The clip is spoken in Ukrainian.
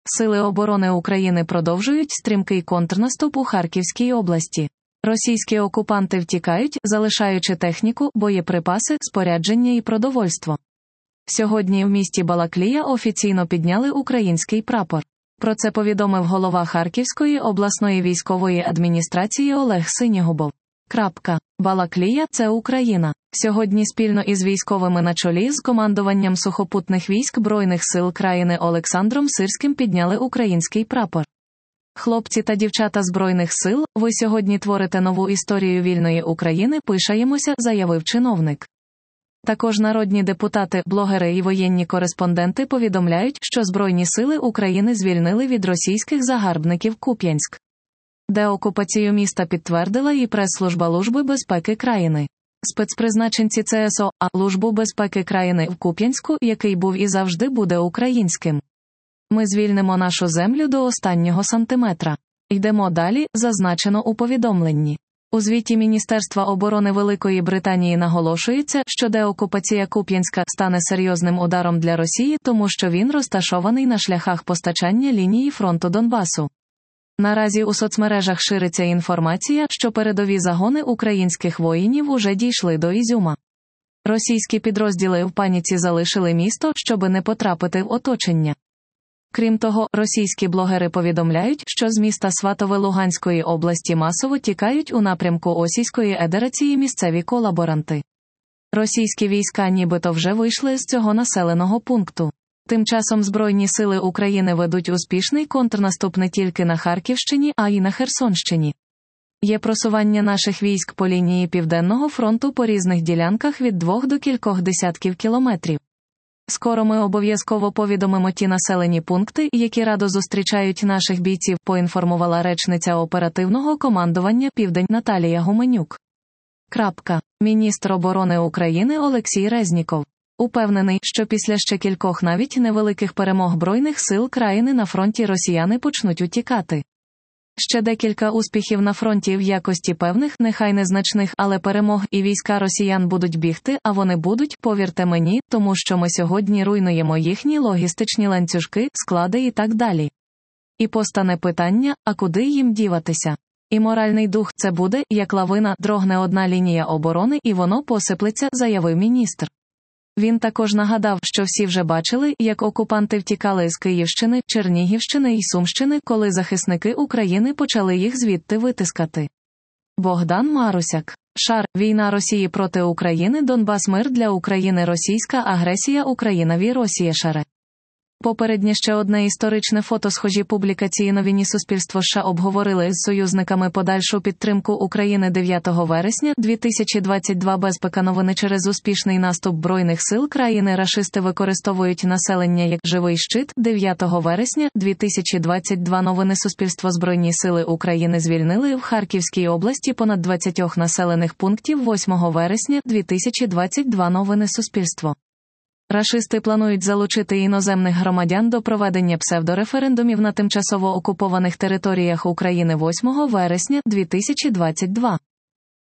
Сили оборони України продовжують стрімкий контрнаступ у Харківській області. Російські окупанти втікають, залишаючи техніку, боєприпаси, спорядження і продовольство. Сьогодні в місті Балаклія офіційно підняли український прапор. Про це повідомив голова Харківської обласної військової адміністрації Олег Синігубов. Балаклія – це Україна. Сьогодні спільно із військовими на чолі з командуванням сухопутних військ Збройних сил країни Олександром Сирським підняли український прапор. Хлопці та дівчата Збройних сил, ви сьогодні творите нову історію вільної України, пишаємося, заявив чиновник. Також народні депутати, блогери і воєнні кореспонденти повідомляють, що Збройні сили України звільнили від російських загарбників Куп'янськ. Деокупацію міста підтвердила і прес-служба Служби безпеки країни. Спецпризначенці ЦСО, Службу безпеки країни в Куп'янську, який був і завжди буде українським. Ми звільнимо нашу землю до останнього сантиметра. Йдемо далі, зазначено у повідомленні. У звіті Міністерства оборони Великої Британії наголошується, що деокупація Куп'янська стане серйозним ударом для Росії, тому що він розташований на шляхах постачання лінії фронту Донбасу. Наразі у соцмережах шириться інформація, що передові загони українських воїнів уже дійшли до Ізюма. Російські підрозділи в паніці залишили місто, щоби не потрапити в оточення. Крім того, російські блогери повідомляють, що з міста Сватове Луганської області масово тікають у напрямку Осійської Едерації місцеві колаборанти. Російські війська нібито вже вийшли з цього населеного пункту. Тим часом Збройні сили України ведуть успішний контрнаступ не тільки на Харківщині, а й на Херсонщині. Є просування наших військ по лінії Південного фронту по різних ділянках від 2 до кількох десятків кілометрів. Скоро ми обов'язково повідомимо ті населені пункти, які радо зустрічають наших бійців, поінформувала речниця оперативного командування «Південь» Наталія Гуменюк. Міністр оборони України Олексій Резніков упевнений, що після ще кількох навіть невеликих перемог Збройних сил країни на фронті росіяни почнуть утікати. Ще декілька успіхів на фронті в якості певних, нехай незначних, але перемог, і війська росіян будуть бігти, а вони будуть, повірте мені, тому що ми сьогодні руйнуємо їхні логістичні ланцюжки, склади і так далі. І постане питання, а куди їм діватися? І моральний дух – це буде, як лавина, дрогне одна лінія оборони і воно посиплеться, заявив міністр. Він також нагадав, що всі вже бачили, як окупанти втікали з Київщини, Чернігівщини і Сумщини, коли захисники України почали їх звідти витискати. Богдан Марусяк. Війна Росії проти України, Донбас, мир для України, російська агресія, Україна ві Росія шаре. Попереднє ще одне історичне фото схожі публікації новині Суспільство США обговорили з союзниками подальшу підтримку України 9 вересня 2022 безпека новини через успішний наступ Збройних сил країни рашисти використовують населення як живий щит 9 вересня 2022 новини Суспільство Збройні сили України звільнили в Харківській області понад 20 населених пунктів 8 вересня 2022 новини Суспільство. Рашисти планують залучити іноземних громадян до проведення псевдореферендумів на тимчасово окупованих територіях України 8 вересня 2022.